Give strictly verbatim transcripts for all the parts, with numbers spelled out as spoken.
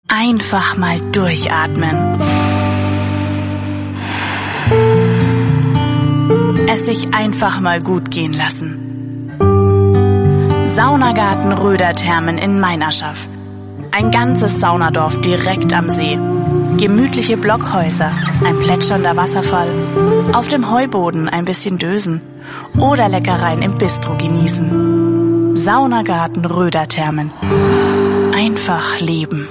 Einfach mal durchatmen. Es sich einfach mal gut gehen lassen. Saunagarten Röder-Thermen in Meinerschaff. Ein ganzes Saunadorf direkt am See. Gemütliche Blockhäuser, ein plätschernder Wasserfall, auf dem Heuboden ein bisschen dösen oder Leckereien im Bistro genießen. Saunagarten Röder-Thermen. Einfach leben.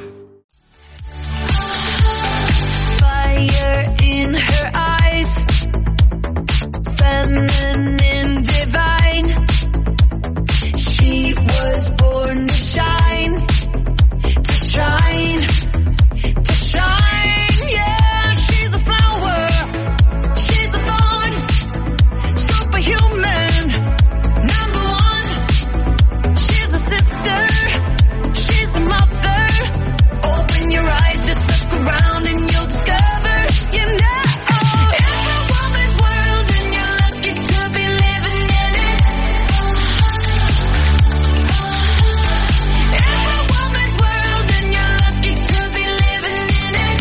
Fire in her eyes, feminine divine. She was born to shine, to shine, to shine. Yeah, she's a flower, she's a thorn, superhuman, number one. She's a sister, she's a mother. Open your eyes, just look around and you'll discover, you know, it's a woman's world and you're lucky to be living in it. It's a woman's world and you're lucky to be living in it.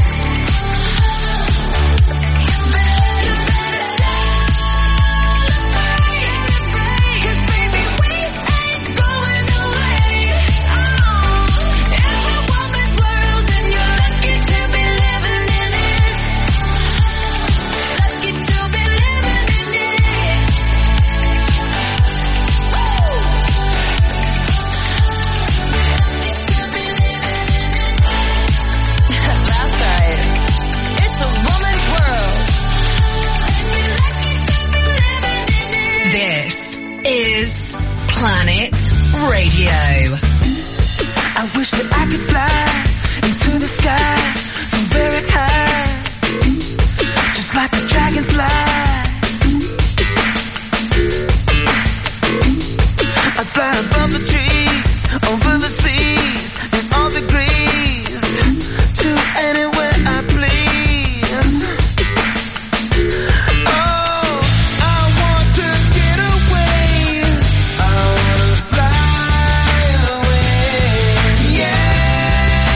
You better, you better celebrate, 'cause baby we ain't going away. Oh, it's a woman's world and you're lucky to be living in it. Lucky to be living in it. Woo! Lucky to be living in it. That's right. It's a woman's world. And you're lucky to be living in it. This is Planet Radio. I wish that I could fly into the sky so very high, just like a dragonfly. I fly above the trees, over the seas, in all degrees, to anywhere I please. Oh, I want to get away. I wanna fly away. Yeah.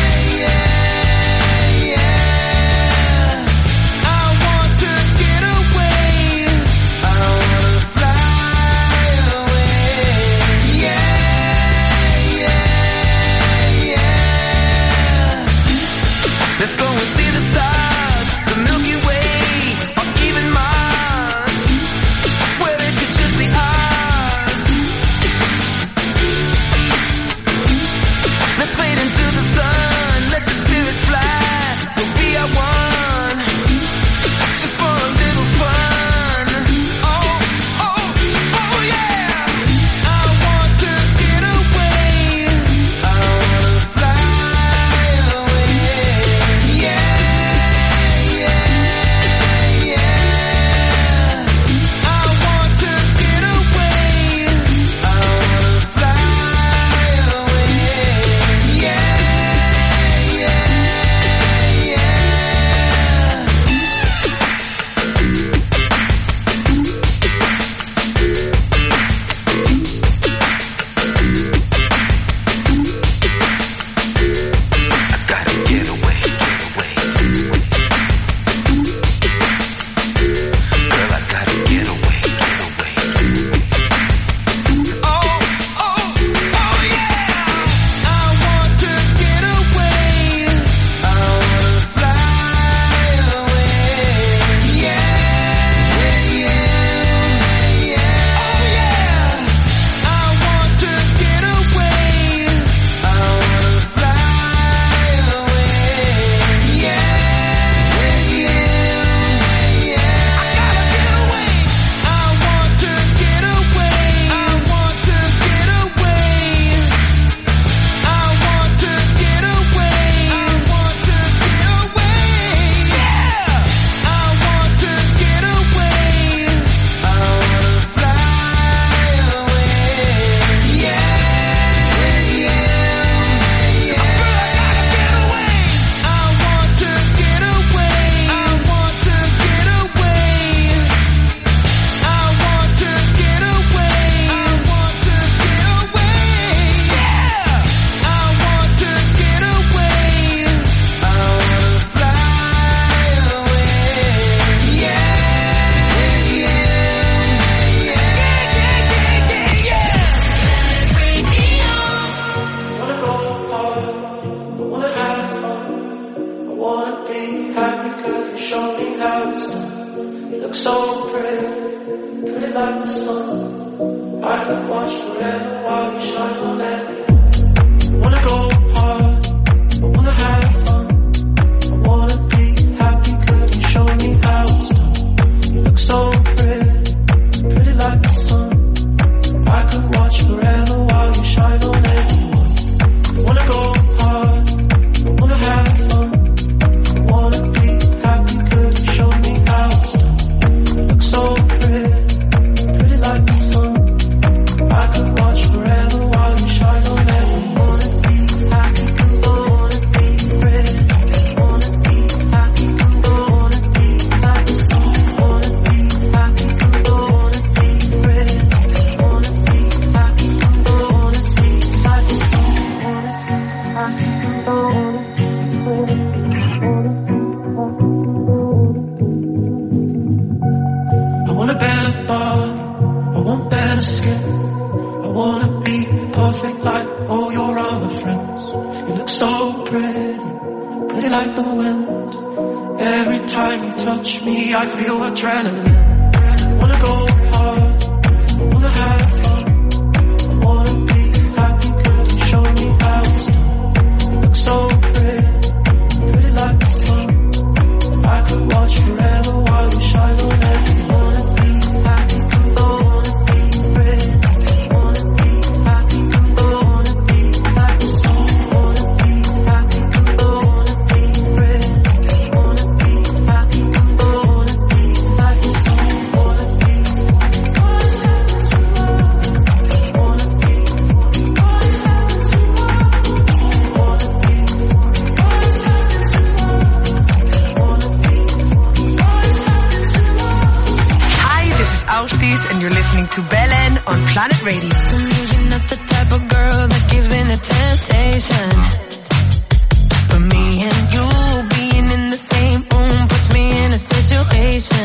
happy, girl, you show me how it's done. You look so pretty, pretty like the sun. I could watch forever while you shine on everyone. Wanna go hard, I wanna have fun. I wanna be happy, girl, you show me how it's done. You look so pretty, pretty like the sun. I could watch forever while you shine on everyone. Wanna go hard, I wanna have fun. I wanna be happy, girl, you show me how it's done. You look so pretty, pretty like the sun. I could watch forever while you shine on everyone. Wanna be happy, girl, wanna be pretty. Wanna be happy, girl, wanna be like the sun. Wanna be happy, girl, wanna be pretty. Wanna be happy, girl, wanna be like the sun. Wanna be happy, girl, wanna be pretty. I want a better body, I want better skin. I wanna be perfect like all your other friends. You look so pretty, pretty like the wind. Every time you touch me, I feel adrenaline. Wanna go hard, I wanna have fun. I wanna be happy, girl, you show me how it's done. You look so pretty, pretty like the sun. I could watch forever while you shine on everyone. Wanna be happy, girl, wanna be pretty. Wanna be happy, girl, wanna be like the sun. Wanna be happy, girl, wanna be pretty. Wanna be happy, girl, wanna be like the sun. Wanna be, what's happened to love? Wanna be, what's happened to love? Wanna be, what's happened to love? Wanna be, what's happened to love? Hi, this is Austis and you're listening to Belen on Planet Radio. I'm usually not the type of girl that gives in to temptation, but me and you being in the same room puts me in a situation.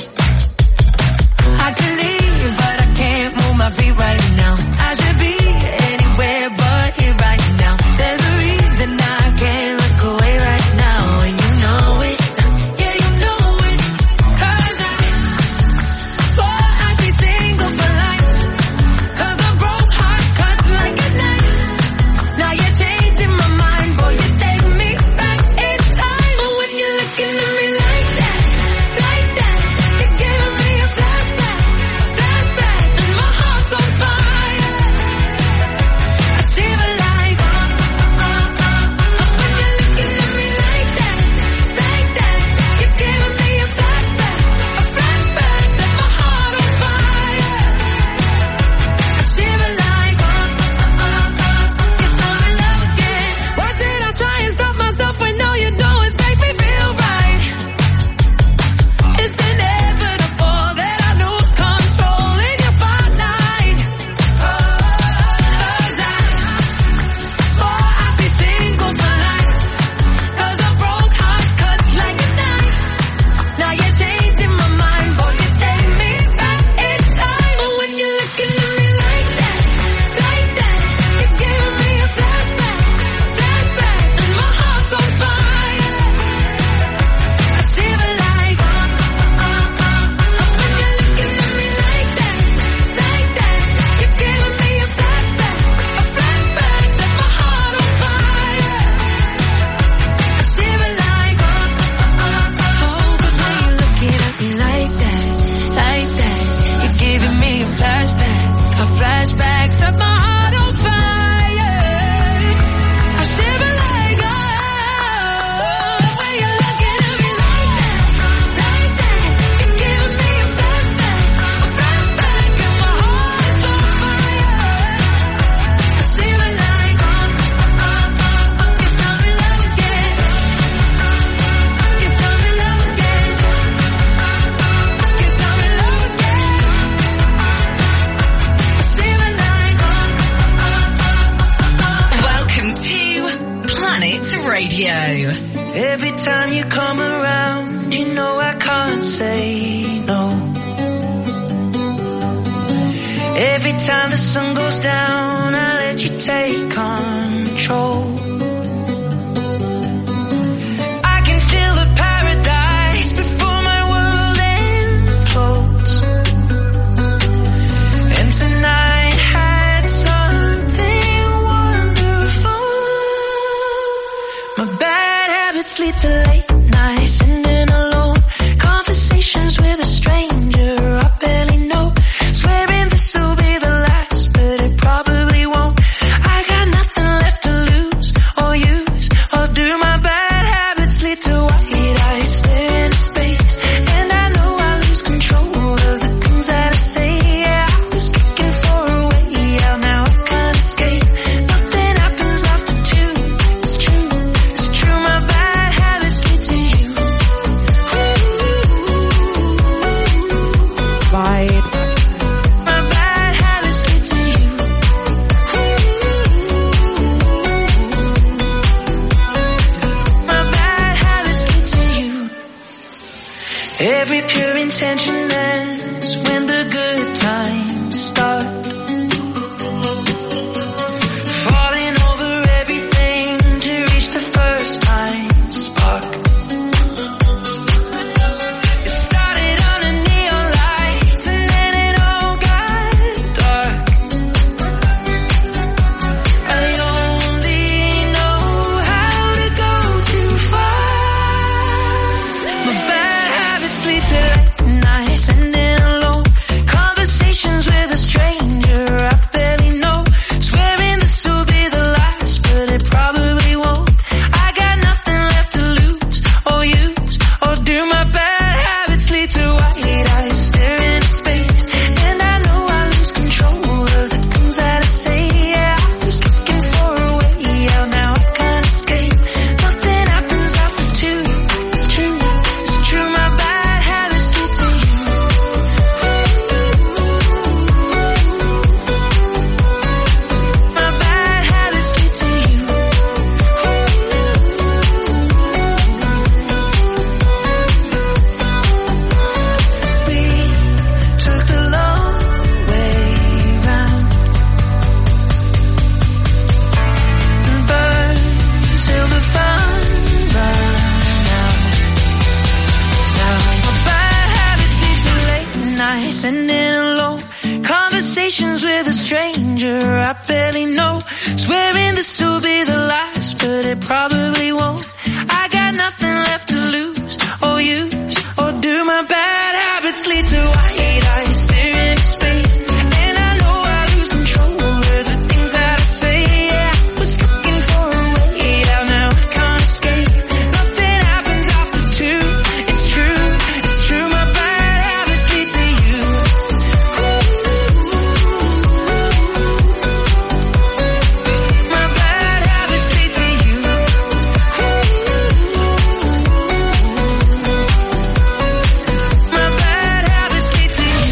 I could leave, but I can't move my feet right now. I should be anywhere but here right now. There's a reason I can't look away right now, and you know it. Yeah, you know it. 'Cause I swore I'd be single for life. 'Cause a broke heart cuts like a knife. Now you're changing my mind, boy, you take me back in time. But when you're looking at me like that, like that, you're giving me a flashback, flashback, and my heart's on fire. I shiver like, uh, uh, uh, uh. When you're looking at me like that, like that, you're giving me a flashback, a flashback, set my heart on fire. I shiver like, uh, uh, uh, uh. Guess I'm in love again. Why should I try and stop myself when all you do is make me feel right? It's inevitable that I lose control in your spotlight. 'Cause I swore I'd be single for life. 'Cause a broke heart cuts like a knife. Now you're changing my mind, boy, you take me back in time. But when you're looking at me like that, like that, you're giving me a flashback, flashback, and my heart's on fire. I shiver like, uh, uh, uh, uh. When you're looking at me like that, like that, you're giving me a flashback, a flashback, set my heart on fire. I shiver like, uh, uh, uh, uh. Oh, 'cause when you're looking at me like that, like that, you're giving me a flashback, a flashback, set my heart on fire. I shiver like, oh, when you're looking at me like that, like that, you're giving me a flashback, a flashback, and my heart's on fire. I shiver like, uh, uh, uh, uh. Guess I'm in love again. Guess I'm in love again. Guess I'm in love again. I shiver like, uh, uh, uh, uh. Welcome to Planet Radio. Every time you come around, you know I can't say no. Every time the sun goes down, I let you take control. I can feel the paradise habits lead to late nights, sitting alone. Conversations with a stranger I barely know. Swearing this will be the last, but it probably won't. I got nothing left to lose or use or do. My bad habits lead to white eyes, stare into space, and I know I lose control of the things that I say. Yeah, I was looking for a way out, now I can't escape. Nothing happens after two. It's true, it's true. My bad habits lead to you. Zweit. My bad habits lead to you. My bad habits lead to you. Every pure intention ends when the good times start. Falling over everything to reach the first time spark. It started under neon lights and then it all got dark. I only know how to go too far. My bad habits lead to late nights, sitting alone. Conversations with a stranger I barely know. Swearing this will be the last, but it probably won't. I got nothing left to lose or use or do. My bad habits lead to white eyes, stare into space, and I know I lose control of the things that I say. Yeah, I was looking for a way out, now I can't escape. Nothing happens after two. It's true, it's true. My bad habits lead to you. My bad habits lead to you. We took the long way round and burned till the fun ran out. Now my bad habits lead to late nights, sitting alone. Conversations with a stranger I barely know. Swearing this will be the last, but it probably won't. I got nothing left to lose or use or do. My bad habits lead to white eyes, stare into space, and I know I lose control of the things that I say. Yeah, I was looking for a way out, now I can't escape. Nothing happens after two. It's true, it's true. My bad habits lead to you. My bad habits lead to you. My bad habits lead to you.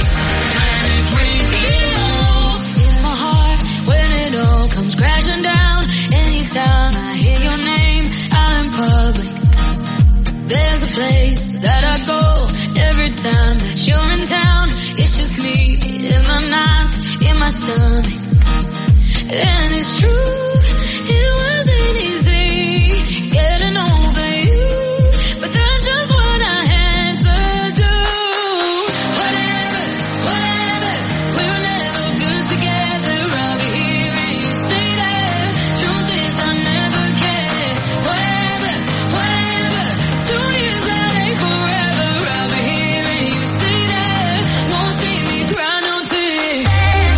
In my heart, when it all comes crashing down, anytime I hear your name out in public, there's a place that I go every time that you're in town. It's just me in my nights, in my stomach, and it's true. It wasn't easy getting over you, but that's just what I had to do. Whatever, whatever, we were never good together. I'll be hearing you say that. Truth is, I never cared. Whatever, whatever, two years that ain't forever. I'll be hearing you say that. Won't see me cry no tears.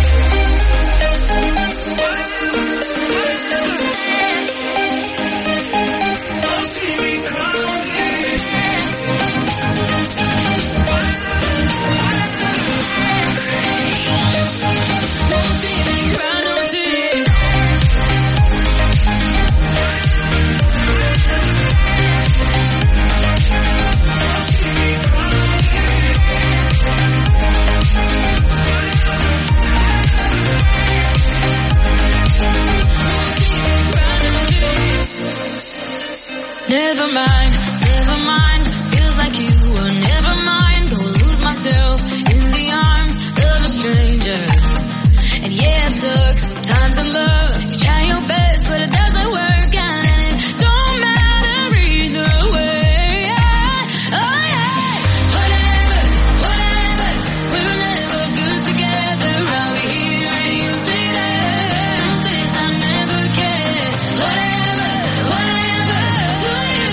Never mind, never mind. Feels like you were never mine. Go lose myself in the arms of a stranger. And yeah, it sucks sometimes in love. You try your best, but it doesn't work out, and it don't matter either way. Yeah. Oh yeah. Whatever, whatever. We were never good together. I'll be hearing you say that. Truth is, I never cared. Whatever, whatever. Two years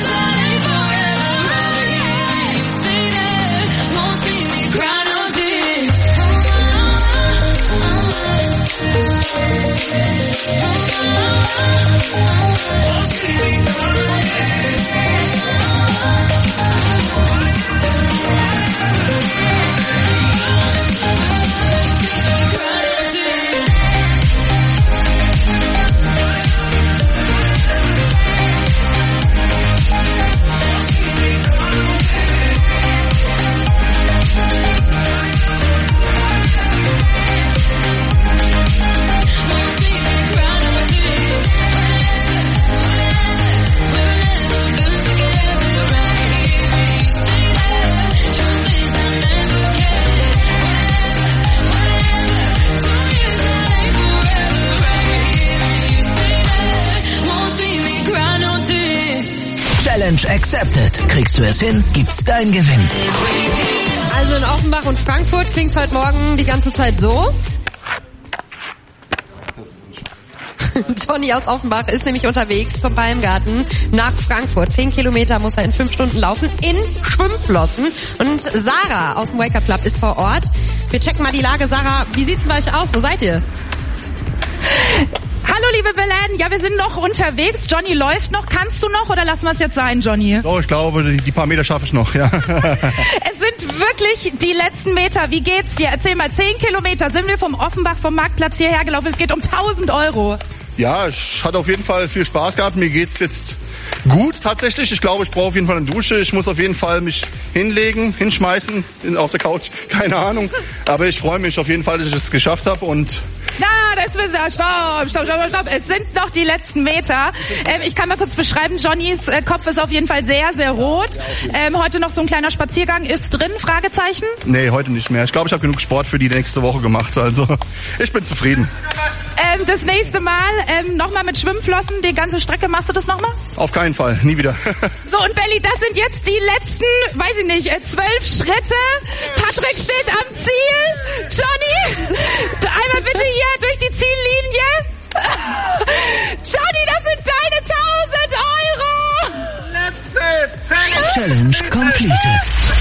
Challenge accepted. Kriegst du es hin, gibt's dein Gewinn. Also in Offenbach und Frankfurt klingt's heute Morgen die ganze Zeit so. Johnny aus Offenbach ist nämlich unterwegs zum Palmgarten nach Frankfurt. Zehn Kilometer muss er in fünf Stunden laufen in Schwimmflossen. Und Sarah aus dem Wake Up Club ist vor Ort. Wir checken mal die Lage. Sarah, wie sieht's bei euch aus? Wo seid ihr? Hallo liebe Belen, ja wir sind noch unterwegs. Johnny läuft noch. Kannst du noch oder lassen wir es jetzt sein, Johnny? Oh, ich glaube, die, die paar Meter schaffe ich noch, ja. Es sind wirklich die letzten Meter. Wie geht's dir? Erzähl mal, zehn Kilometer sind wir vom Offenbach, vom Marktplatz hierher gelaufen. Es geht um tausend Euro. Ja, ich hatte auf jeden Fall viel Spaß gehabt. Mir geht's jetzt gut tatsächlich. Ich glaube, ich brauche auf jeden Fall eine Dusche. Ich muss auf jeden Fall mich hinlegen, hinschmeißen in, auf der Couch. Keine Ahnung. Aber ich freue mich auf jeden Fall, dass ich es geschafft habe und Na, das ist ja, stopp, stopp, stopp, stopp. Es sind noch die letzten Meter. Ähm, ich kann mal kurz beschreiben, Johnnys äh, Kopf ist auf jeden Fall sehr, sehr rot. Ähm, heute noch so ein kleiner Spaziergang ist drin, Fragezeichen? Nee, heute nicht mehr. Ich glaube, ich habe genug Sport für die nächste Woche gemacht. Also, ich bin zufrieden. Ähm, das nächste Mal ähm, nochmal mit Schwimmflossen, die ganze Strecke, machst du das nochmal? Auf keinen Fall, nie wieder. So, und Belly, das sind jetzt die letzten, weiß ich nicht, äh, zwölf Schritte. Patrick steht am Ziel. Johnny, einmal bitte hier durch die Ziellinie. Johnny, das sind deine tausend Euro. Challenge completed.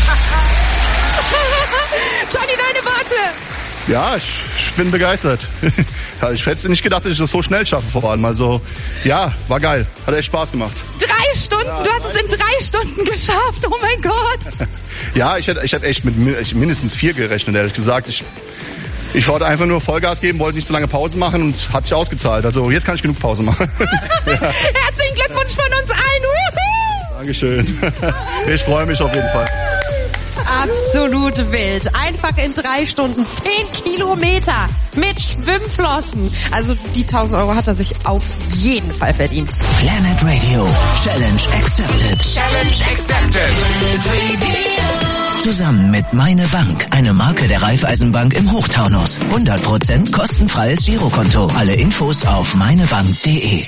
Johnny, deine Worte. Ja, ich, ich bin begeistert. Ich hätte nicht gedacht, dass ich das so schnell schaffe vor allem. Also, ja, war geil. Hat echt Spaß gemacht. Drei Stunden? Ja, du hast es in drei Stunden geschafft. Oh mein Gott. Ja, ich hätte, ich hätte echt mit mindestens vier gerechnet, ehrlich gesagt. Ich, ich wollte einfach nur Vollgas geben, wollte nicht so lange Pause machen und hat sich ausgezahlt. Also, jetzt kann ich genug Pause machen. Ja. Herzlichen Glückwunsch von uns allen. Woohoo! Dankeschön. Ich freue mich auf jeden Fall. Absolut wild. Einfach in drei Stunden zehn Kilometer mit Schwimmflossen. Also die tausend Euro hat er sich auf jeden Fall verdient. Planet Radio. Challenge accepted. Challenge accepted. Zusammen mit Meine Bank, eine Marke der Raiffeisenbank im Hochtaunus. hundert Prozent kostenfreies Girokonto. Alle Infos auf meinebank punkt de.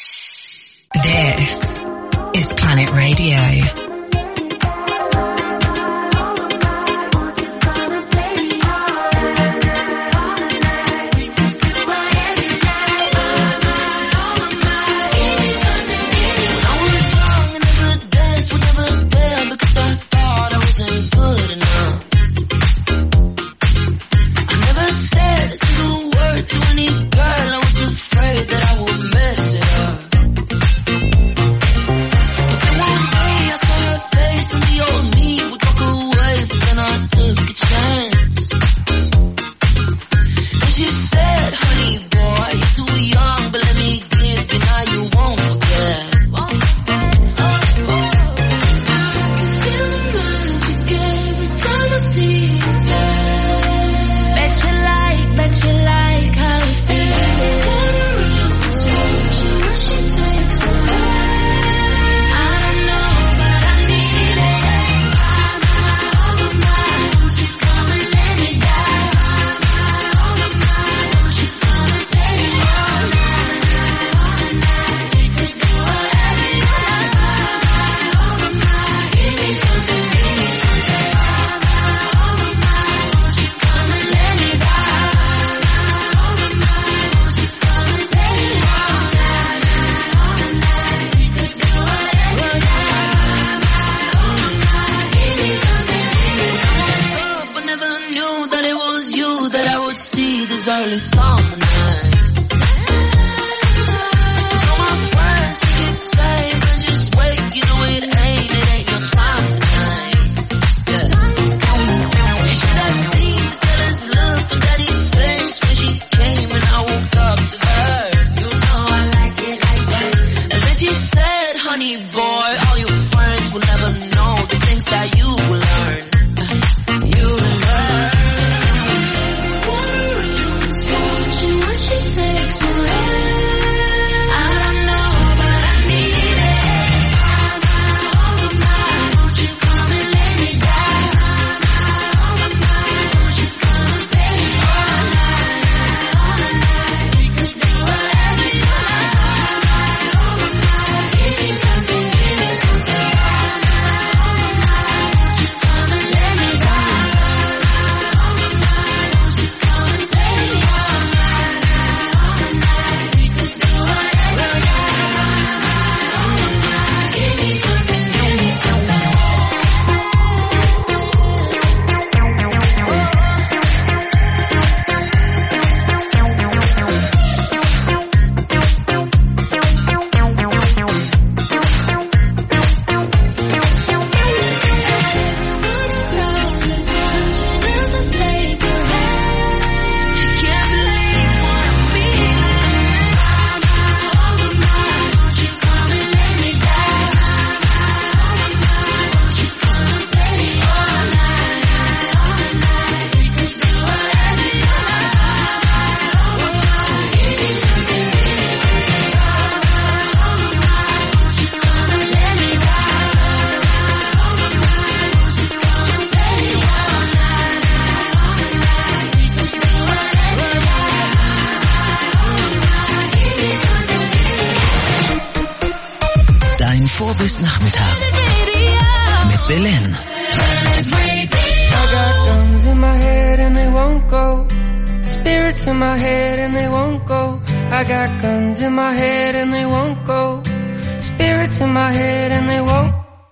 This is Planet Radio. What Nachmittag mit Belen. I got guns in my head and they won't go. Spirits in my head and they won't go. I got guns in my head and they won't go. Spirits in my head and they won't.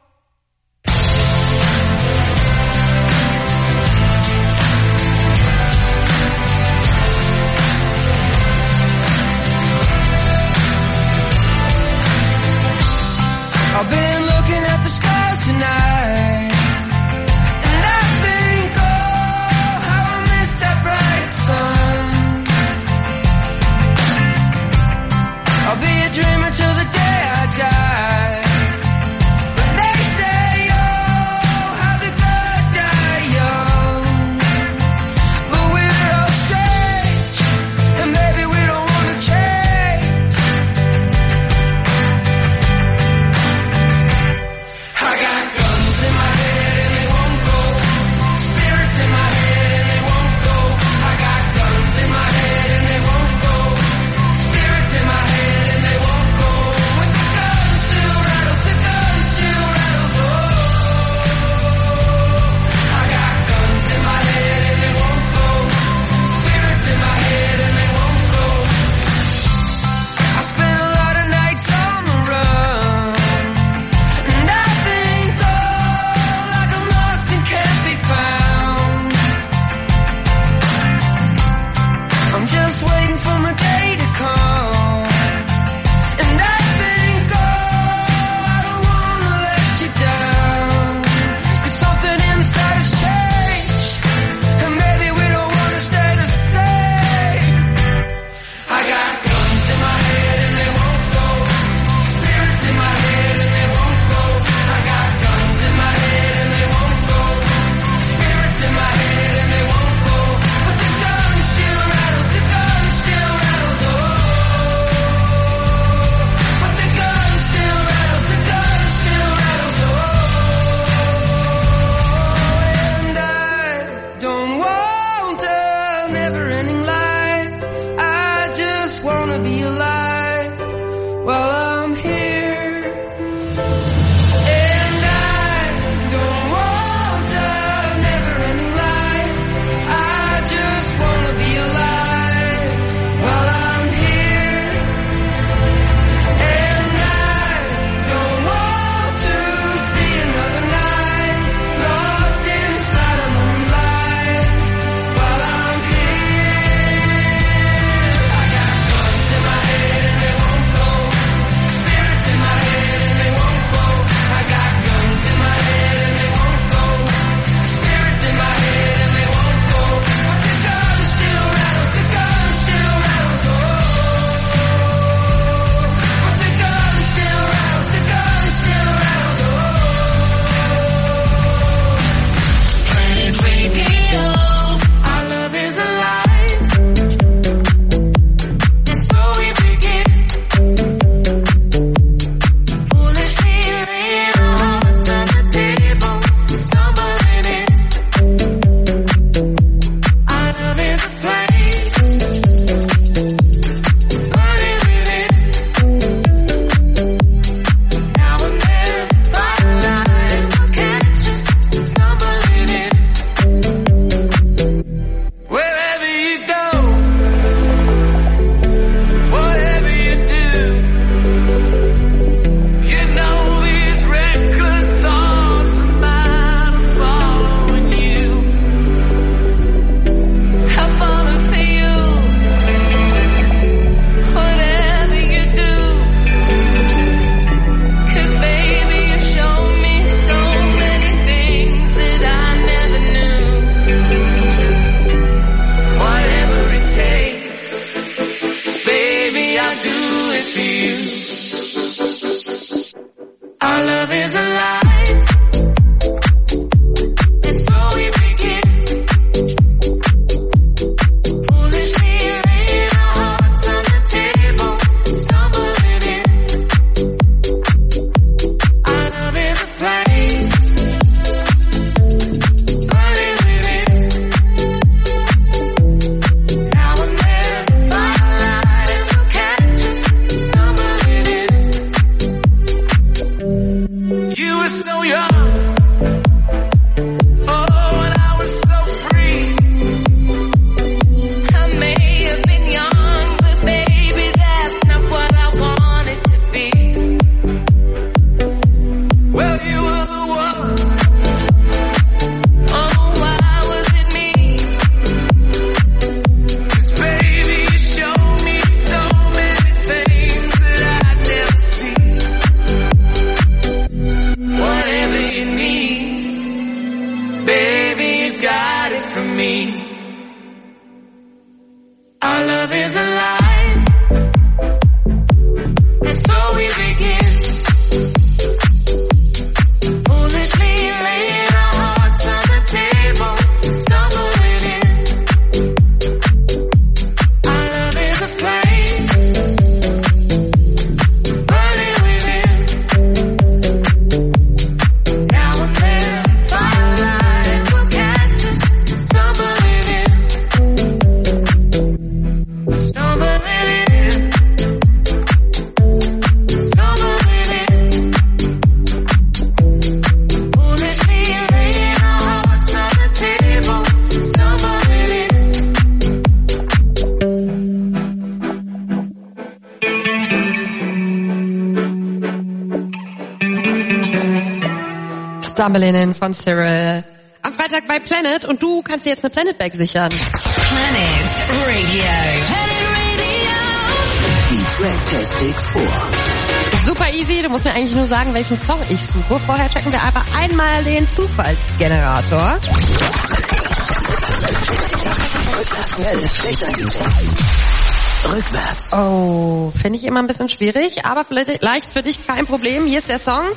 I've been looking at the stars tonight, and I think, oh, how I missed that bright sun. I'll be a dreamer till the day I die. But they say, oh, how the good die young. But we're all strange, and maybe we don't want to change. I got guns in my head and they won't go. Spirits in my head and they won't go. I got guns in my head and they won't go. Spirits in my head and they won't go. When the gun still rattles, the gun still rattles. Oh, I got guns in my head and they won't go. Spirits in my head and they won't go. I spent a lot of nights on the run, and I think, oh, like I'm lost and can't be found. I'm just waiting for my day to come, and I think, oh, I don't wanna let you down. 'Cause something inside has changed, and maybe we don't wanna stay the same. I got guns in my head and they won't go. Spirits in my head and they won't go. I got guns in my head and they won't go. Spirits in my head and they won't go. But the gun still rattles, the gun still rattles. Oh, but the gun still rattles, the gun still rattles. Oh, and I don't want a never-ending life. I just wanna be alive while I'm here. And I don't want a never-ending life. I just wanna be alive while I'm here. And I don't want to see another night lost inside a moonlight while I'm here. I got guns in my head and they won't go. Spirits in my head and they won't go. I got guns in my head and they won't go. Spirits in my head and they won't go. But the gun still rattles, the gun still rattles. Oh, but the gun still rattles, the gun still rattles. Oh, Planet Radio. Our love is alive. And so we begin. Foolishly laying our hearts on the table, stumbling in. Our love is a flame, burning within. Now and then, firelight will catch us, stumbling in. Wherever you go, whatever you do, you know these reckless thoughts of mine are following you. I'm falling for you. Whatever you do, 'cause baby you shown me so many things that I never knew. Whatever it takes, baby I'll do it for you. Our love is alive. And so we begin. Foolishly laying our hearts on the table, stumbling in. Our love is a flame, burning within. Now and then, firelight will catch us, stumbling in. were so young. Oh, and I was so free. I may have been young, but baby, that's not what I wanted to be. Well, you were the one. Oh, why was it me? 'Cause baby, you showed me so many things that I'd never seen. Whatever you need, baby, you got it from me. Our love is alive, and so we begin. Foolishly laying our hearts on the table, stumbling in. Our love is a flame, burning within. Now and then, firelight will catch us, stumbling in. Stumbling in. Stumbling in. Foolishly laying our hearts on the table, stumbling in. Stumbling In von Cyril. Am Freitag bei Planet und du kannst dir jetzt eine Planet Bag sichern. Planet Radio. Die Track-Tastic vor. Super easy, du musst mir eigentlich nur sagen, welchen Song ich suche. Vorher checken wir aber einmal den Zufallsgenerator. Rückwärts. Oh, finde ich immer ein bisschen schwierig, aber vielleicht leicht für dich kein Problem. Hier ist der Song.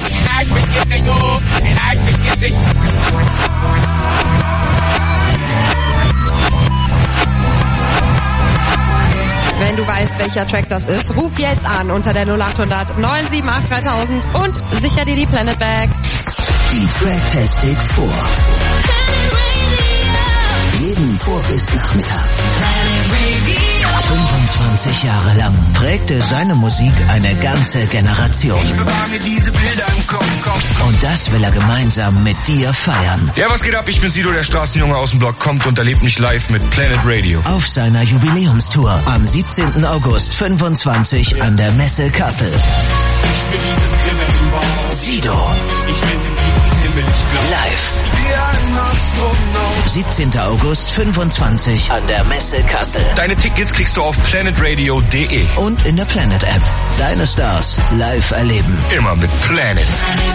Wenn du weißt, welcher Track das ist, ruf jetzt an unter der null acht hundert neun sieben acht dreitausend und sicher dir die Planet Bag. Die Track-Tastic vor. Jeden Vor- bis Nachmittag. fünfundzwanzig Jahre lang prägte seine Musik eine ganze Generation. Und das will er gemeinsam mit dir feiern. Ja, was geht ab? Ich bin Sido, der Straßenjunge aus dem Block, kommt und erlebt mich live mit Planet Radio. Auf seiner Jubiläumstour am siebzehnten August fünfundzwanzig an der Messe Kassel. Sido. Live. siebzehnten August fünfundzwanzig an der Messe Kassel. Deine Tickets kriegst du auf planetradio punkt de. Und in der Planet App. Deine Stars live erleben. Immer mit Planet.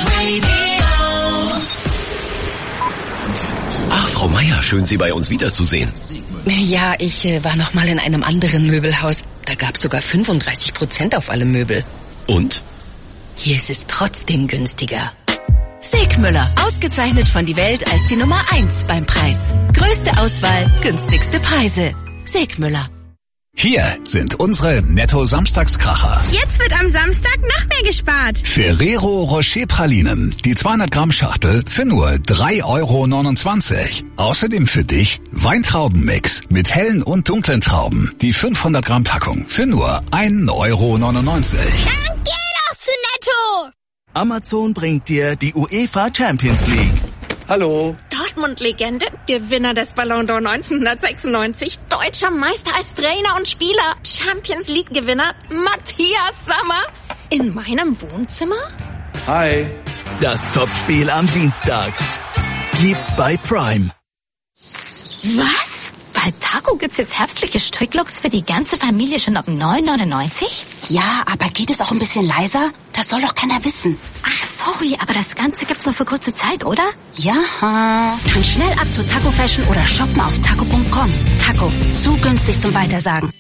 Ach, Frau Meier, schön Sie bei uns wiederzusehen. Ja, ich äh, war noch mal in einem anderen Möbelhaus. Da gab's sogar fünfunddreißig Prozent auf alle Möbel. Und? Hier ist es trotzdem günstiger. Segmüller, ausgezeichnet von die Welt als die Nummer eins beim Preis. Größte Auswahl, günstigste Preise. Segmüller. Hier sind unsere Netto-Samstagskracher. Jetzt wird am Samstag noch mehr gespart. Ferrero Rocher Pralinen, die zweihundert Gramm Schachtel für nur drei Euro neunundzwanzig. Außerdem für dich Weintraubenmix mit hellen und dunklen Trauben, die fünfhundert Gramm Packung für nur ein Euro neunundneunzig. Dann geh doch zu Netto! Amazon bringt dir die UEFA Champions League. Hallo. Dortmund-Legende, Gewinner des Ballon d'Or neunzehnhundertsechsundneunzig, deutscher Meister als Trainer und Spieler, Champions League-Gewinner Matthias Sammer in meinem Wohnzimmer? Hi. Das Topspiel am Dienstag. Gibt's bei Prime. Was? Bei Taco gibt's jetzt herbstliche Stricklooks für die ganze Familie schon ab neun neunundneunzig? Ja, aber geht es auch ein bisschen leiser? Das soll doch keiner wissen. Ach, sorry, aber das Ganze gibt's nur für kurze Zeit, oder? Ja. Dann schnell ab zur Taco Fashion oder shoppen auf taco punkt com. Taco, zu günstig zum Weitersagen.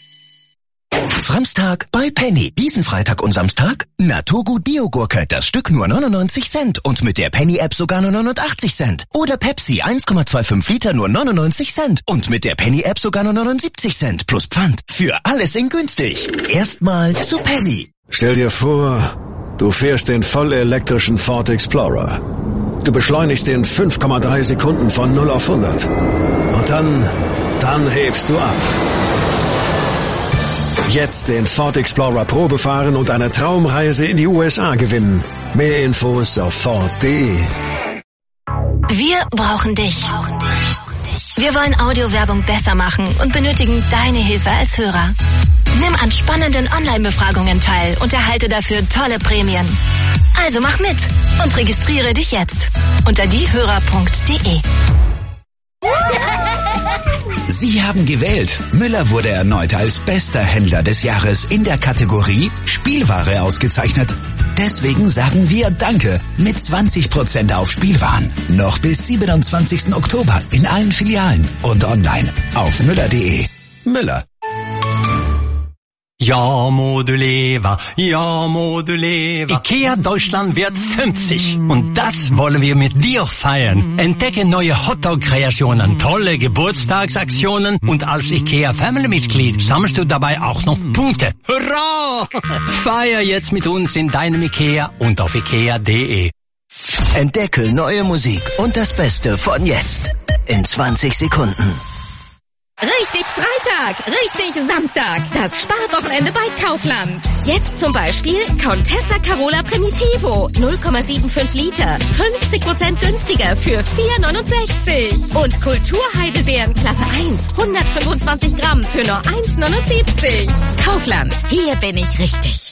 Samstag bei Penny. Diesen Freitag und Samstag Naturgut Biogurke, das Stück nur neunundneunzig Cent und mit der Penny-App sogar nur neunundachtzig Cent. Oder Pepsi eins Komma fünfundzwanzig Liter nur neunundneunzig Cent und mit der Penny-App sogar nur neunundsiebzig Cent plus Pfand. Für alles in günstig. Erstmal zu Penny. Stell dir vor, du fährst den vollelektrischen Ford Explorer. Du beschleunigst in fünf Komma drei Sekunden von null auf hundert. Und dann, dann hebst du ab. Jetzt den Ford Explorer Probe fahren und eine Traumreise in die U S A gewinnen. Mehr Infos auf Ford punkt de. Wir brauchen dich. Wir wollen Audiowerbung besser machen und benötigen deine Hilfe als Hörer. Nimm an spannenden Online-Befragungen teil und erhalte dafür tolle Prämien. Also mach mit und registriere dich jetzt unter diehörer punkt de. Sie haben gewählt. Müller wurde erneut als bester Händler des Jahres in der Kategorie Spielware ausgezeichnet. Deswegen sagen wir Danke mit zwanzig Prozent auf Spielwaren. Noch bis siebenundzwanzigsten Oktober in allen Filialen und online auf müller punkt de. Müller. Ja, Modulever, ja, Modulever. IKEA Deutschland wird fünfzig. Und das wollen wir mit dir feiern. Entdecke neue Hotdog-Kreationen, tolle Geburtstagsaktionen und als IKEA Family-Mitglied sammelst du dabei auch noch Punkte. Hurra! Feier jetzt mit uns in deinem IKEA und auf ikea punkt de. Entdecke neue Musik und das Beste von jetzt. In zwanzig Sekunden. Richtig Freitag, richtig Samstag, das Sparwochenende bei Kaufland. Jetzt zum Beispiel Contessa Carola Primitivo, null Komma fünfundsiebzig Liter, fünfzig Prozent günstiger für vier neunundsechzig. Und Kultur Heidelbeeren Klasse eins, hundertfünfundzwanzig Gramm für nur eins neunundsiebzig. Kaufland, hier bin ich richtig.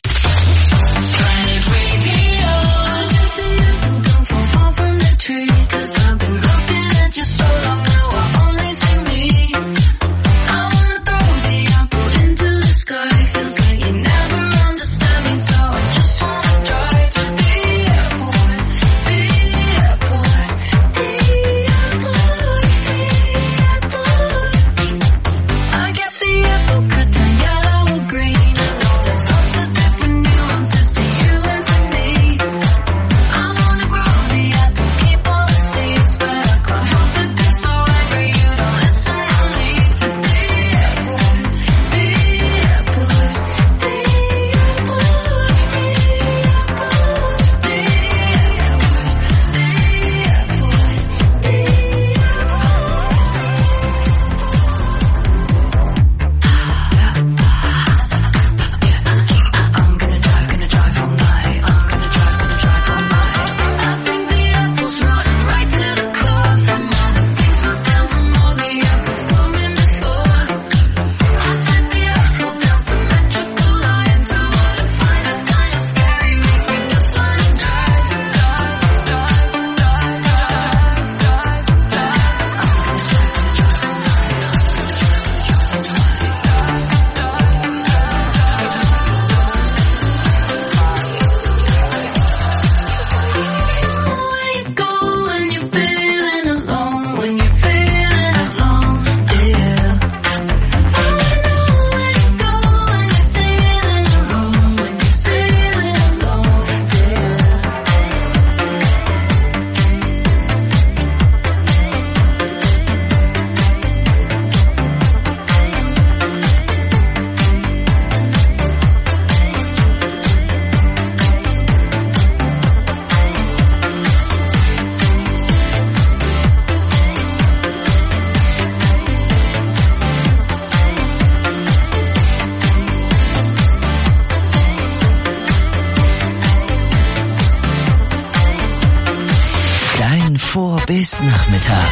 Bis Nachmittag.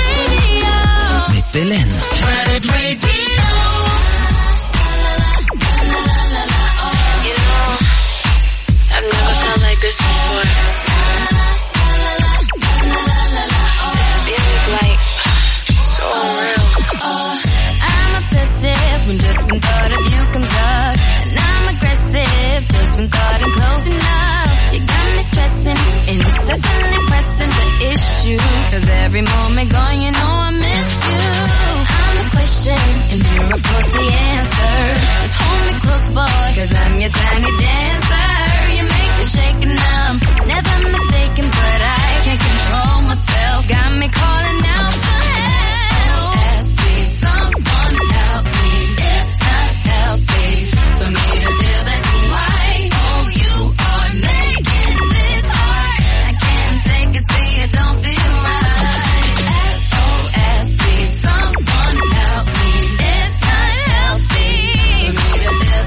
Mit Belen. Cause every moment gone, you know I miss you. I'm the question, and you're of course the answer. Just hold me close, boy, cause I'm your tiny dancer. You make me shake and I'm never mistaken, but I can't control myself. Got me calling out for help. Ask please, someone help me. It's not healthy for me to feel this way. Oh, you are making this hard. I can't take it, see it, don't feel right. Someone help me. It's not healthy for me to feel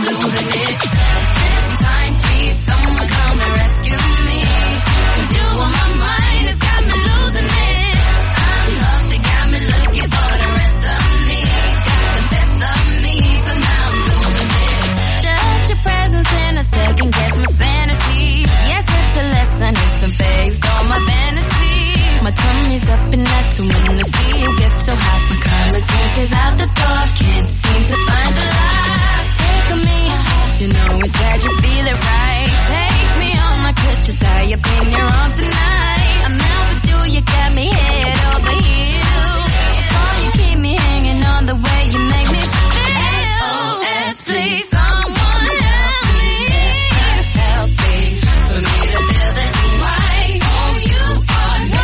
losing it. This time, please, someone come and rescue me. Cause you on my mind, it's got me losing it. I'm lost, you got me looking for the rest of me. Got the best of me, so now I'm losing it. Just your presence in a second guess my sanity. Yes, it's a lesson, it's been phased all my vanity. My tummy's up and that's when I see you get so hot. My common sense is out the door, can't seem to find the light. Take me, you know it's that you feel it right. Take me on, I could just tie up in your arms tonight. I'm out with you, you got me head over heels. Oh, you keep me hanging on the way you make me feel. S O S, please, someone help me. Help me, for me to feel this way. Oh, you are me.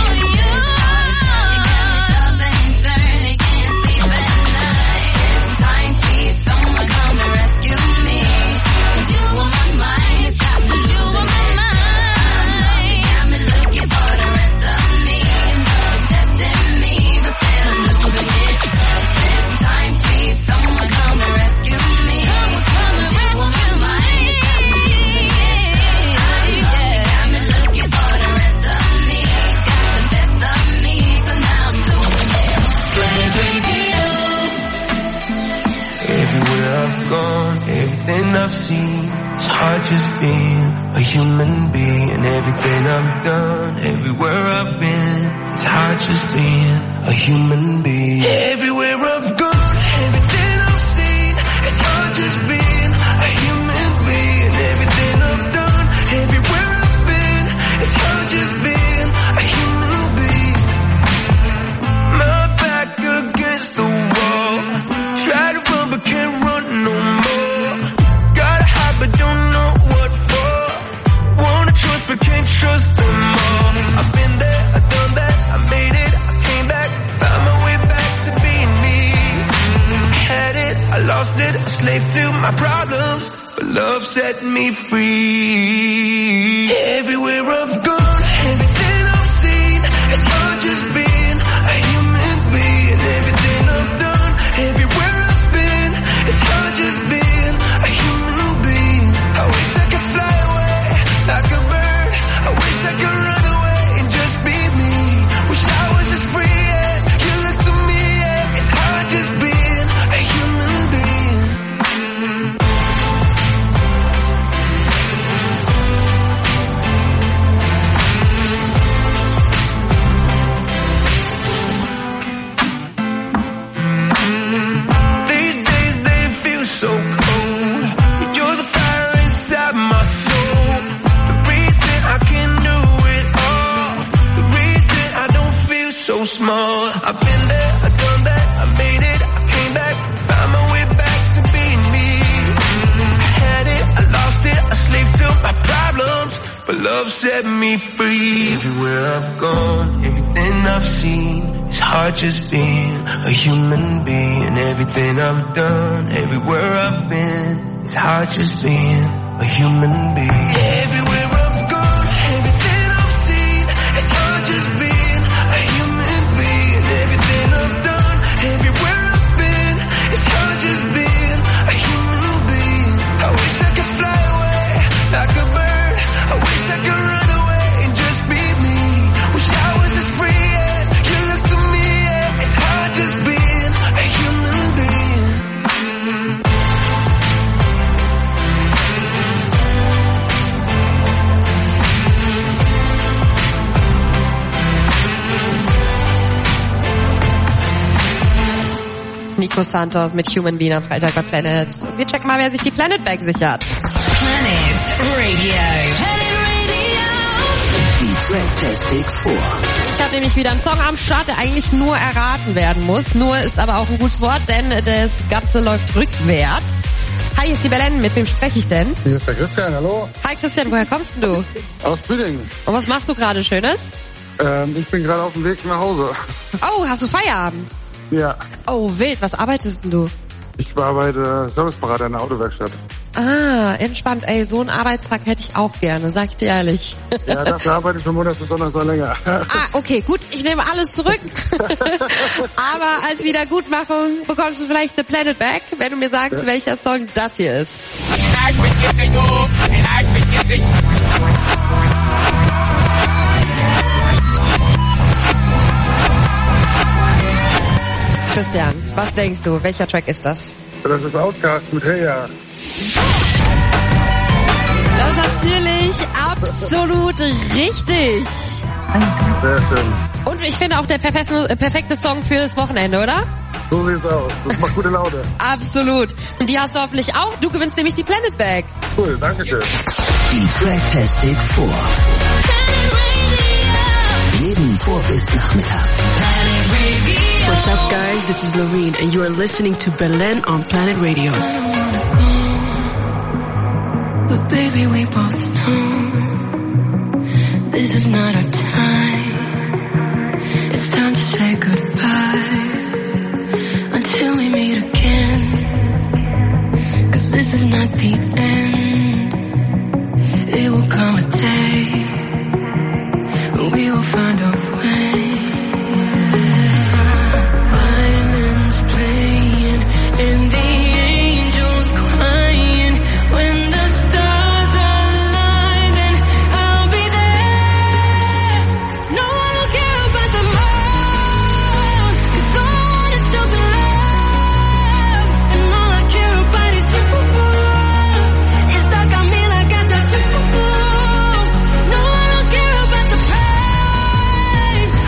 Everything I've seen, it's hard just being a human being. Everything I've done, everywhere I've been, it's hard just being a human being. Everywhere I've gone, everything I've seen, it's hard just being a human being. Everything I've done, everywhere I've been, it's hard just being a human being. My back against the wall, try to run but can't run no more. But don't know what for. Wanna trust but can't trust them all. I've been there, I've done that, I made it, I came back, found my way back to being me. I had it, I lost it, a slave to my problems, but love set me free. Everywhere I've gone, everything I've seen, it's hard just being a human being. Everything I've done, everywhere I've been, it's hard just being a human being. I wish I could fly away like a bird. I wish I could run away and just be me. Wish I was as free as you look to me. Yeah. It's hard just being a human being. These days they feel so cold. You're the fire inside my soul. The reason I can do it all. The reason I don't feel so small. I've been there, I've done that, I made it, I came back, found my way back to being me. I had it, I lost it, a slave to my problems, but love set me free. Everywhere I've gone, everything I've seen, it's hard just being a human being. Everything I've done, everywhere I've been, it's hard just being a human being. Everywhere I've gone, everything I've seen, it's hard just being a human being. Everything I've done, everywhere I've been, it's hard just being a human being. I wish I could fly away like a bird. I wish I could run away and just be me. Wish I was as free as you look to me. Yeah. It's hard just being a human being. Nico Santos mit Human Being am Freitag bei Planet. Und wir checken mal, wer sich die Planet Bag sichert. Planet Radio. Die Track-Taktik vor. Ich habe nämlich wieder einen Song am Start, der eigentlich nur erraten werden muss. Nur ist aber auch ein gutes Wort, denn das Ganze läuft rückwärts. Hi, hier ist die Belen. Mit wem spreche ich denn? Hier ist der Christian, hallo. Hi Christian, woher kommst denn du? Aus Büdingen. Und was machst du gerade Schönes? Ähm, ich bin gerade auf dem Weg nach Hause. Oh, hast du Feierabend? Ja. Oh, wild. Was arbeitest denn du? Ich bearbeite Serviceberater in der Autowerkstatt. Ah, entspannt. Ey, so einen Arbeitstag hätte ich auch gerne, sag ich dir ehrlich. Ja, dafür arbeite ich von Montags bis Donnerstag länger. Ah, okay, gut, ich nehme alles zurück. Aber als Wiedergutmachung bekommst du vielleicht The Planet Back, wenn du mir sagst, ja. welcher Song das hier ist. Christian, was denkst du? Welcher Track ist das? Das ist Outkast mit Hey Ja. Das ist natürlich absolut richtig. Sehr schön. Und ich finde auch der perfekte Song fürs Wochenende, oder? So sieht's aus. Das macht gute Laune. Absolut. Und die hast du hoffentlich auch. Du gewinnst nämlich die Planet Bag. Cool, danke schön. Die Tracktastic vor. Jeden Vor- bis Nachmittag. What's up, guys? This is Loreen, and you are listening to Belen on Planet Radio. But baby, we both know this is not our time. It's time to say goodbye until we meet again. 'Cause this is not the end. It will come a day when we will find a way. Violins playing and the angels crying. When the stars align, then I'll be there. No one will care about the moon, 'cause all I want is to be loved. And all I care about is you. It's stuck on me like a tattoo. No one will care about the pain.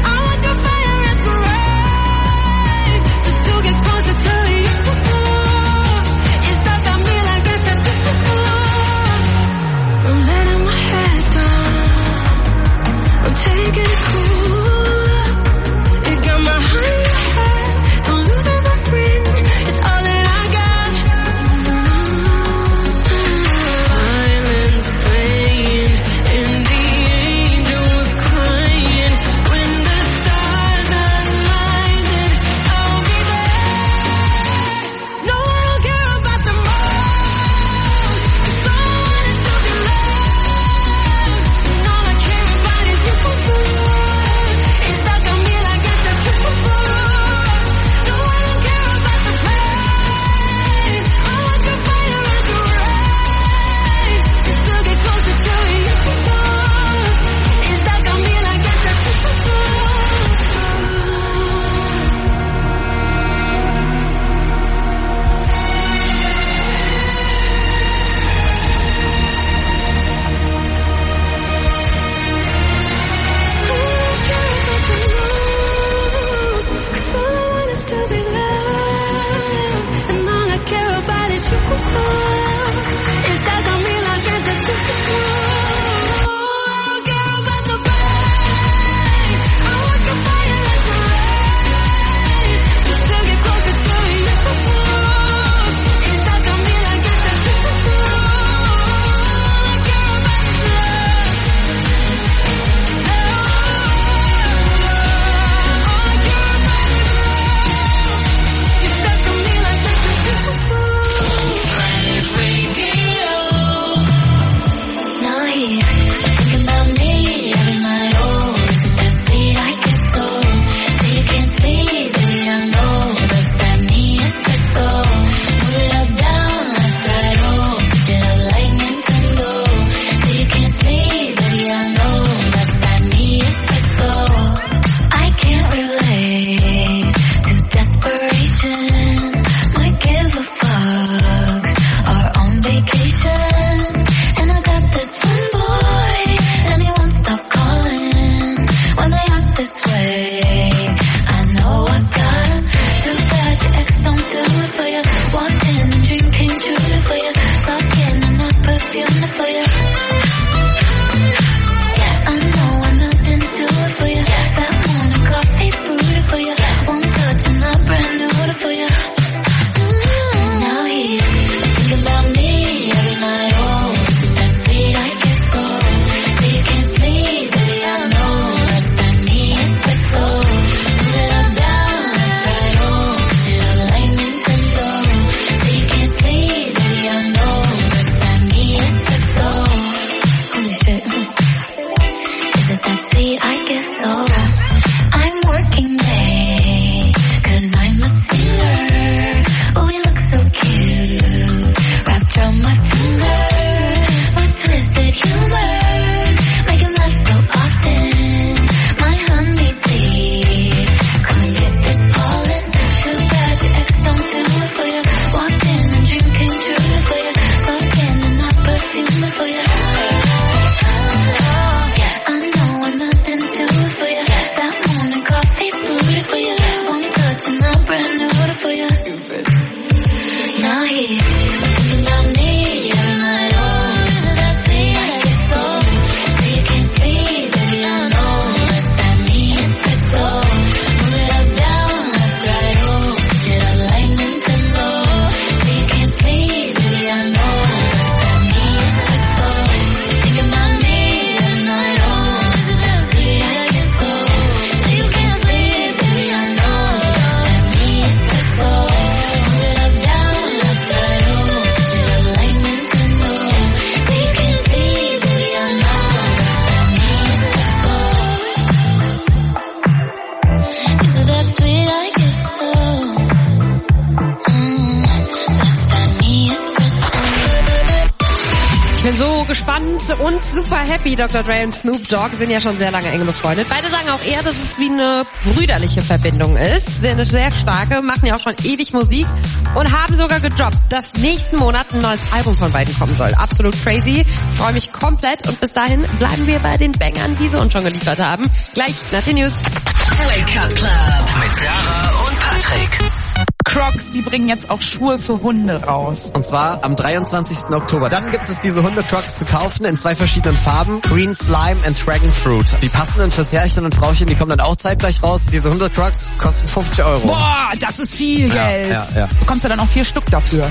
bin so gespannt und super happy. Doktor Dre und Snoop Dogg sind ja schon sehr lange eng befreundet. Beide sagen auch eher, dass es wie eine brüderliche Verbindung ist. Sie sind eine sehr starke, machen ja auch schon ewig Musik und haben sogar gedroppt, dass nächsten Monat ein neues Album von beiden kommen soll. Absolut crazy. Ich freue mich komplett und bis dahin bleiben wir bei den Bangern, die sie uns schon geliefert haben. Gleich nach den News. Wake Up Club mit Sarah und Patrick. Crocs, die bringen jetzt auch Schuhe für Hunde raus. Und zwar am dreiundzwanzigsten Oktober. Dann gibt es diese Hunde-Crocs zu kaufen in zwei verschiedenen Farben. Green Slime and Dragon Fruit. Die passenden fürs Herrchen und Frauchen, die kommen dann auch zeitgleich raus. Diese Hunde-Crocs kosten fünfzig Euro. Boah, das ist viel ja, Geld. Ja, ja. Bekommst du dann auch vier Stück dafür.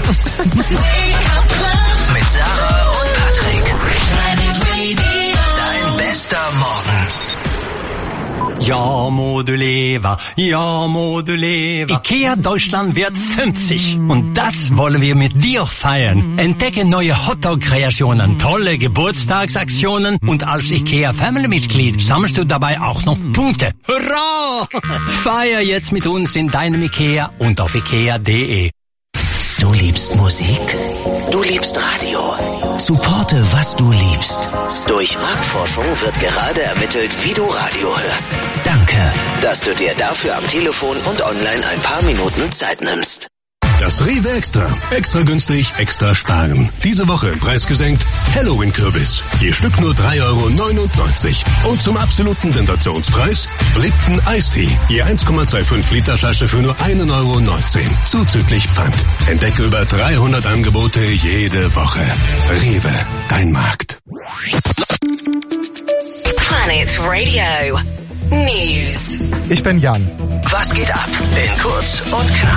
Mit Sarah und Patrick. Dein bester Morgen. Ja, Moduleva, ja, Moduleva. Ikea Deutschland wird fünfzig. Und das wollen wir mit dir feiern. Entdecke neue Hotdog-Kreationen, tolle Geburtstagsaktionen und als Ikea Family-Mitglied sammelst du dabei auch noch Punkte. Hurra! Feier jetzt mit uns in deinem Ikea und auf ikea punkt de. Du liebst Musik? Du liebst Radio? Supporte, was du liebst. Durch Marktforschung wird gerade ermittelt, wie du Radio hörst. Danke, dass du dir dafür am Telefon und online ein paar Minuten Zeit nimmst. Das Rewe Extra. Extra günstig, extra sparen. Diese Woche preisgesenkt Halloween-Kürbis. Je Stück nur drei Euro neunundneunzig. Und zum absoluten Sensationspreis Lipton Eistee. Je eins Komma fünfundzwanzig Liter Flasche für nur ein Euro neunzehn. Zuzüglich Pfand. Entdecke über dreihundert Angebote jede Woche. Rewe, dein Markt. Planet Radio News. Ich bin Jan. Was geht ab? In kurz und knapp.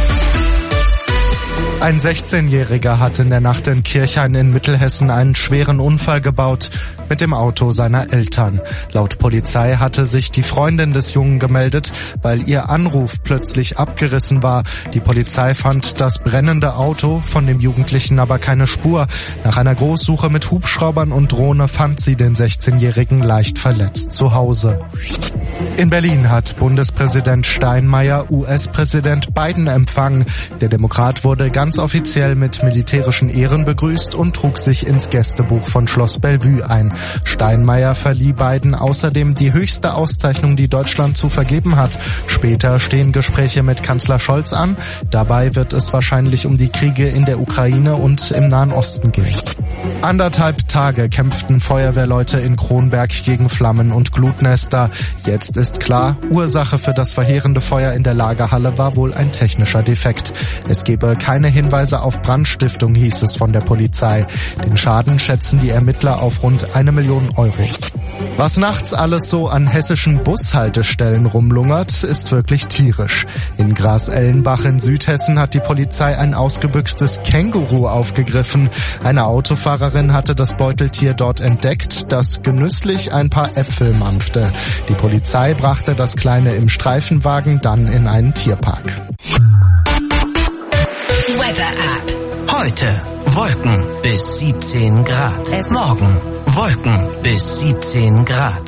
Ein sechzehnjähriger hat in der Nacht in Kirchhain in Mittelhessen einen schweren Unfall gebaut mit dem Auto seiner Eltern. Laut Polizei hatte sich die Freundin des Jungen gemeldet, weil ihr Anruf plötzlich abgerissen war. Die Polizei fand das brennende Auto, von dem Jugendlichen aber keine Spur. Nach einer Großsuche mit Hubschraubern und Drohne fand sie den sechzehnjährigen leicht verletzt zu Hause. In Berlin hat Bundespräsident Steinmeier U S-Präsident Biden empfangen. Der Demokrat wurde ganz offiziell mit militärischen Ehren begrüßt und trug sich ins Gästebuch von Schloss Bellevue ein. Steinmeier verlieh Biden außerdem die höchste Auszeichnung, die Deutschland zu vergeben hat. Später stehen Gespräche mit Kanzler Scholz an. Dabei wird es wahrscheinlich um die Kriege in der Ukraine und im Nahen Osten gehen. Anderthalb Tage kämpften Feuerwehrleute in Kronberg gegen Flammen und Glutnester. Jetzt ist klar, Ursache für das verheerende Feuer in der Lagerhalle war wohl ein technischer Defekt. Es gebe keine Hinweise auf Brandstiftung, hieß es von der Polizei. Den Schaden schätzen die Ermittler auf rund eine Million Euro. Was nachts alles so an hessischen Bushaltestellen rumlungert, ist wirklich tierisch. In Gras-Ellenbach in Südhessen hat die Polizei ein ausgebüxtes Känguru aufgegriffen. Eine Autofahrerin hatte das Beuteltier dort entdeckt, das genüsslich ein paar Äpfel mampfte. Die Polizei brachte das Kleine im Streifenwagen dann in einen Tierpark. Weather App. Heute Wolken bis siebzehn Grad. Morgen Wolken bis siebzehn Grad.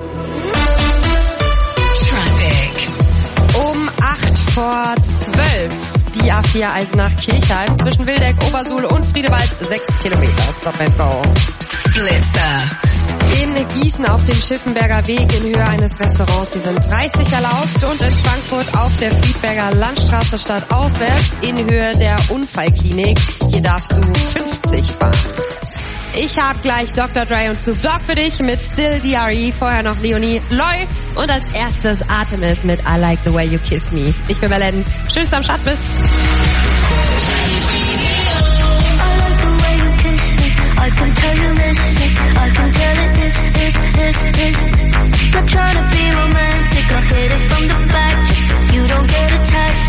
Traffic. Um acht vor zwölf. Die A vier Eisenach-Kirchheim zwischen Wildeck, Obersuhl und Friedewald. Sechs Kilometer. Stop and go. Blitzer. In Gießen auf dem Schiffenberger Weg in Höhe eines Restaurants, die sind dreißig erlaubt, und in Frankfurt auf der Friedberger Landstraße stadtauswärts in Höhe der Unfallklinik. Hier darfst du fünfzig fahren. Ich habe gleich Doktor Dre und Snoop Dogg für dich mit Still D R E, vorher noch Leonie Loy und als erstes Artemis mit I Like the Way You Kiss Me. Ich bin Belen. Schön, dass du am Start bist. I can tell you miss it, I can tell it is, is, is, is. Not trying to be romantic, I'll hit it from the back, just so you don't get attached.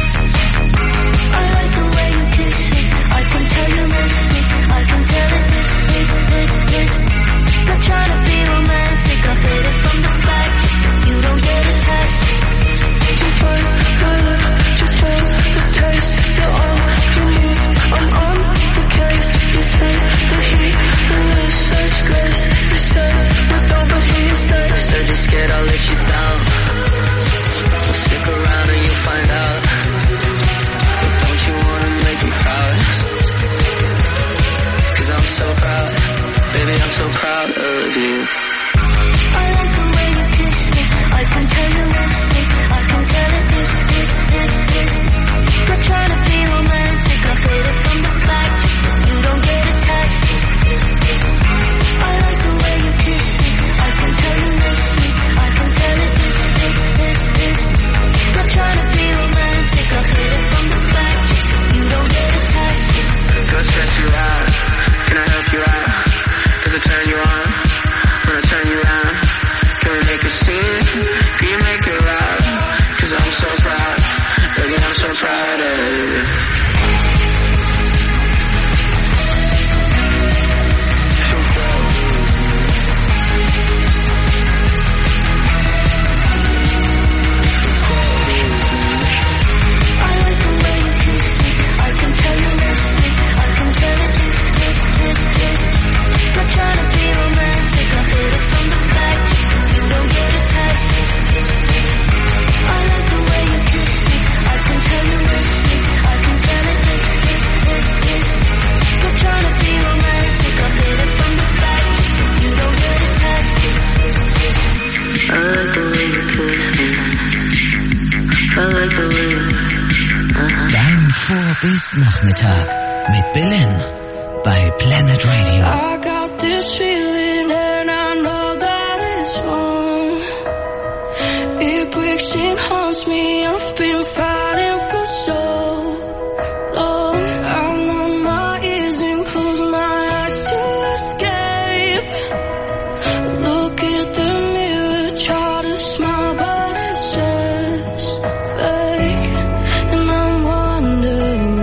I like the way you kiss it, I can tell you miss it, I can tell it is, is, is, is. Not trying to be romantic, I'll hit it from the back, just so you don't get attached. Just for the taste. with you. I like the way you kiss me. I can tell you miss me. I can tell it this, this, this, this. Not trying to be romantic. I hit it from the back just so you don't get attached. I like the way you kiss me. I can tell you miss me. I can tell it this, this, this, this. Not trying to be romantic. I hit it from the back just so you don't get attached. Go stress you out. Can I help you out? Does it turn you on? When I turn you around, can we make a scene? Can you make it loud? Cause I'm so proud, baby, I'm so proud of you. I like the way you kiss me. I can tell you miss me. I can tell it this, this, this, this. Not trying to be romantic. I hit it from the back just so you don't get attached. I like the way you kiss me. I can tell you miss me. I can tell it this, this, this, this. Not trying to be romantic. I hit it from the back just so you don't get attached. I like the way you kiss me. I like the way you... Dein Vor-bis-Nachmittag mit Belen bei Planet Radio. I got this feeling and I know that it's wrong. It breaks and haunts me. I've been fighting for so long. I numb my ears and close my eyes to escape. Look at the mirror, try to smile, but it's just fake. And I'm wondering,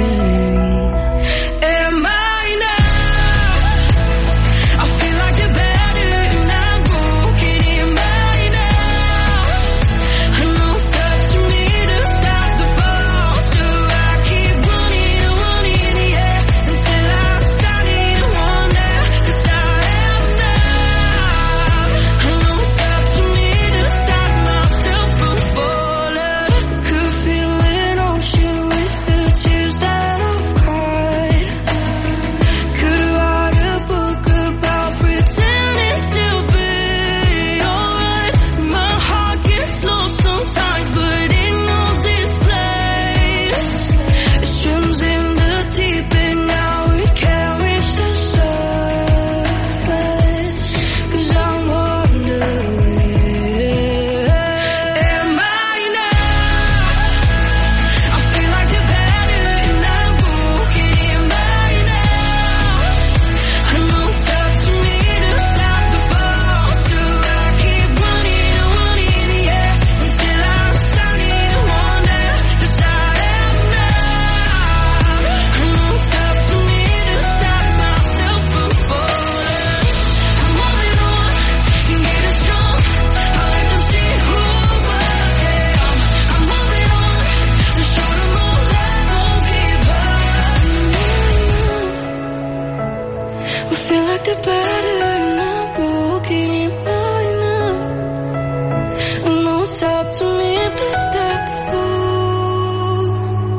am I now? I feel like the better and I'm broken. Am I now? I know it's up to me to stop the fall, so I keep running and running, yeah, until I'm starting to wonder, 'cause I am now. I know it's up to me to stop myself from falling. Could feel an ocean with the tears that I've cried. Could write a book about pretending to be alright. My heart gets lost sometimes, but it knows its place. It swims in the deep and now it can't reach the surface. 'Cause I'm wondering, am I now? I feel like the better and I'm broken. Am I now? I know it's up to me to stop the fall, so I keep running and running, yeah, until I'm starting to wonder, 'cause I am now. I know it's up to me to stop myself from falling. I'm moving on and getting strong. I let them see who I am. I'm moving on and show them all that won't give up. I feel like the better and I'm broken. Am I enough? I know it's up to me to stop the fall.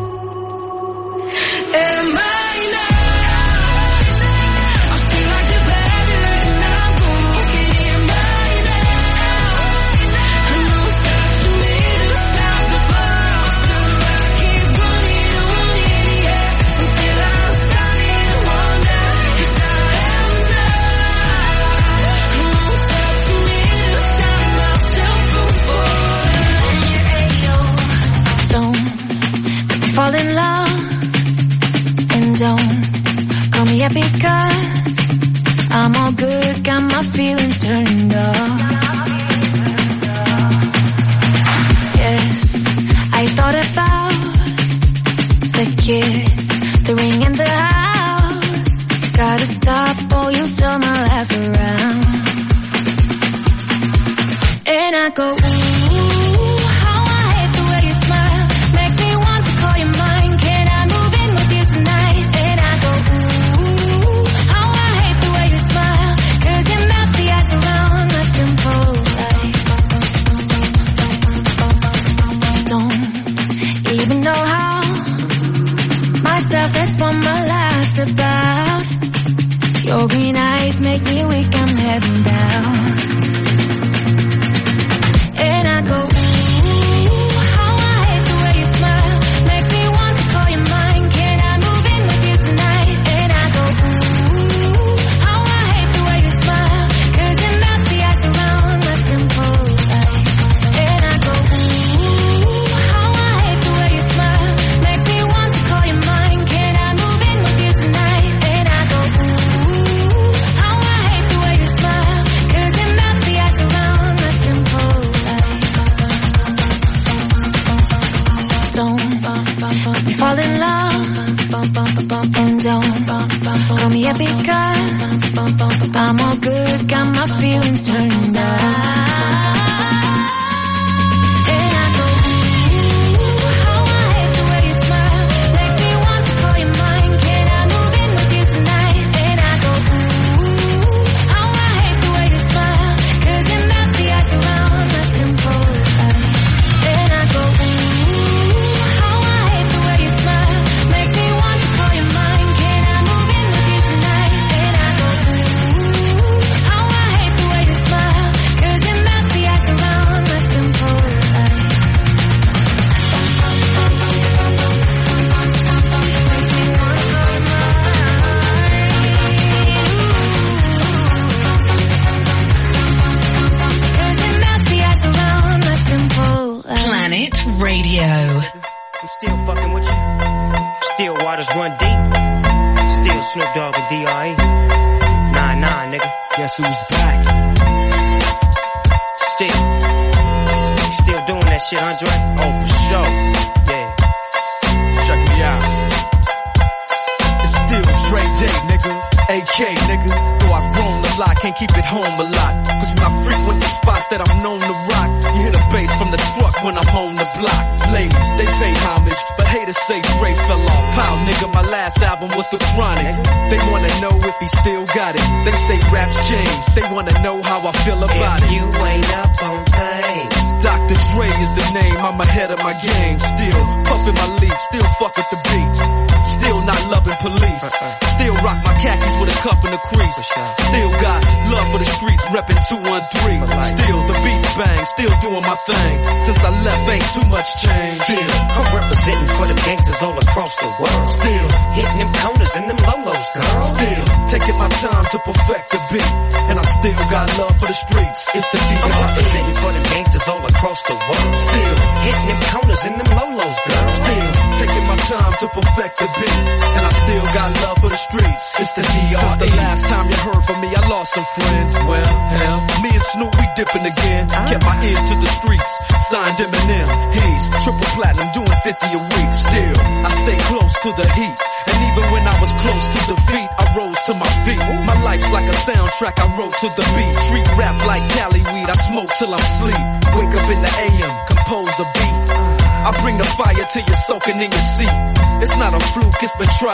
Am I now? I feel like the better and I'm broken. Am I now? I know it's up to me to stop the fall, so I keep running and running, yeah, until I'm starting to wonder, 'cause I am now. I know it's up to me to stop myself from falling. Don't fall in love and don't call me up because I'm all good, got my feelings turned off. Yes, I thought about the kids, the ring and the house. Gotta stop or you'll turn my life around. And I go, ooh, how I hate the way you smile. Makes me want to call you mine. Can I move in with you tonight? And I go, ooh, how I hate the way you smile. 'Cause you melt the ice around my simple life. Don't even know how Yeah, because I'm all good, got my feelings turned up. Radio. I'm still fucking with you. Still waters run deep. Still Snoop Dogg and D R E. Nah, nah, nigga. Guess who's back? Still. You still doing that shit, Andre? Oh, for sure. Yeah. Check me out. It's still Dre Day, nigga. A K, nigga. Though I've grown a lot, can't keep it home a lot. Cause when I frequent the spots that I'm known to rock, you hear the bass from the truck when I'm on the block. Ladies, they pay homage, but haters say Dre fell off. How, nigga, my last album was The Chronic. They wanna know if he still got it. They say raps change, they wanna know how I feel about if it. You ain't up on things. Doctor Dre is the name, I'm ahead of my game. Still puffin' my leaf, still fuck with the beats. Still not loving police. Still rock my khakis with a cuff and a crease. Still got love for the streets, reppin' two one three. Still the beats bang, still doing my thing. Since I left, ain't too much change. Still, I'm representing for the gangsters all across the world. Still, hitting them corners and them lolos, girl. Still, taking my time to perfect the beat. And I still got love for the streets. It's the D R E. I'm representing for the gangsters all across the world. Still, hitting them corners and them lolos, girl. Still, taking my time to perfect the beat. And I still got love for the streets. It's the D R E. Since the last time you heard from me, I lost some friends. Well, hell, me and Snoop, we dipping again. Kept my ear to the streets. Signed Eminem, Hayes, triple platinum, doing fifty a week. Still, I stay close to the heat. And even when I was close to defeat, I rose to my feet. My life's like a soundtrack, I wrote to the beat. Street rap like Cali weed, I smoke till I'm sleep. Wake up in the A M, compose a beat. I bring the fire till you're soaking in your seat. It's not a fluke, it's been tried.